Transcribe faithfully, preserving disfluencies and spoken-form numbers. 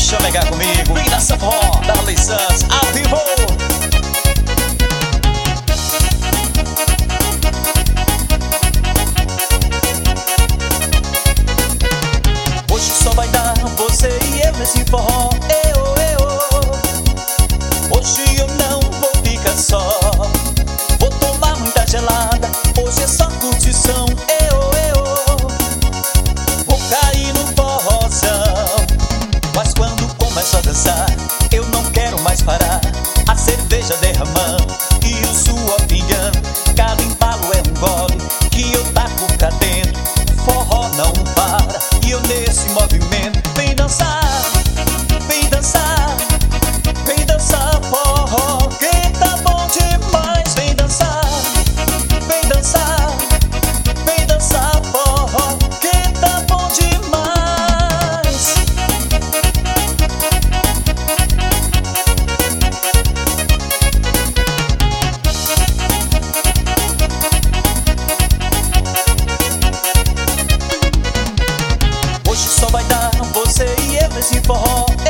chamegar comigo. Vem dançar forró da Lei Santos, ao vivo. Hoje só vai dar você e eu nesse forró. Eu, eu. Hoje eu não vou ficar só. Vou tomar muita gelada. Hoje é só curtição. Eu, eu. Vou cair no forrozão. Mas quando começo a dançar, eu não quero mais parar. A cerveja derramando e o suor pingando. Cada embalo é um gole que eu taco pra dentro. O forró não para e eu nesse movimento. Vem dançar, vem dançar, vem dançar forró, que tá bom demais. Vem dançar, vem dançar, vem dançar forró, que tá bom demais. Hoje só vai dar você e eu nesse forró.